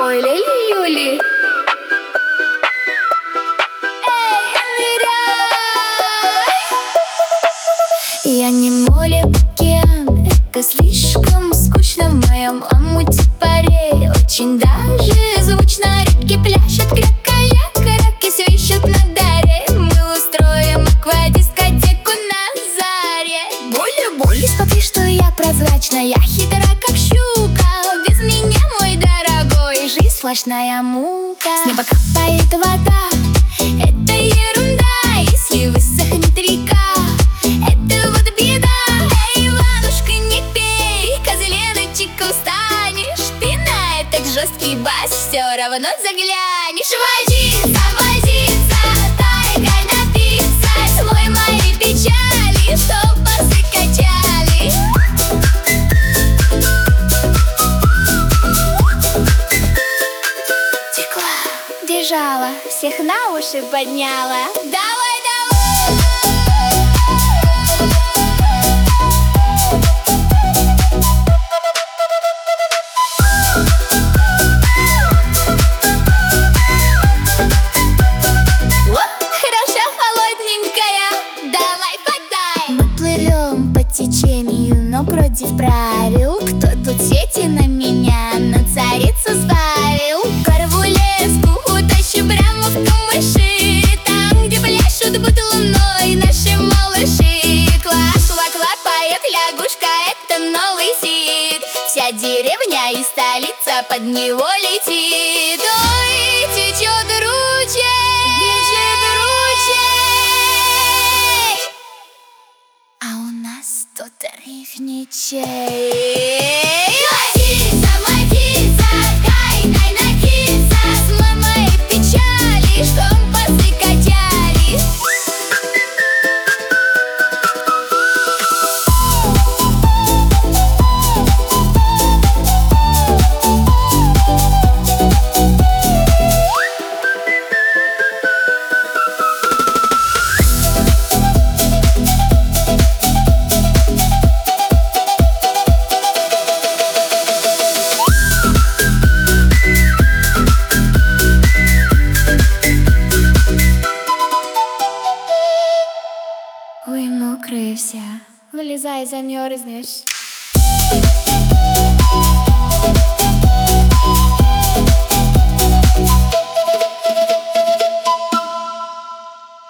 Ой, лили-юли. Я не море, океан, это слишком скучно. В моем омуте парей очень даже звучно. Реки пляшут, крякая, караки свищут на даре. Мы устроим аквадискотеку на заре. Боли, смотри, что я прозрачна, я хитра, как щука. Без меня, мой дорогой, жизнь сплошная мука. С неба капает вода, это ерунда. Если высохнет река, это вот беда. Эй, Иванушка, не пей, козленочек, устанешь. Ты на этот жесткий бас все равно заглянешь. Возиться, возиться, тайгой напиться. Смой мои печали, чтоб басы качали. Текла, бежала, всех на уши подняла. Давай, давай! Хороша, холодненькая, давай подай. Мы плывем по течению, но против правил. Кто тут сети на меня, на царицу сбавил? Корву леску утащу прямо в камыши, там, где пляшут под луной наши малыши. Ква-ква-ква поет лягушка, это новый хит. Вся деревня и столица под него летит. Ой, течет ручей, а у нас тут рифничей. Возиться, возиться, кай-дай напиться. Смой мои печали, чтоб басы качали. Ой, мокрая вся, вылезай, замерзнешь.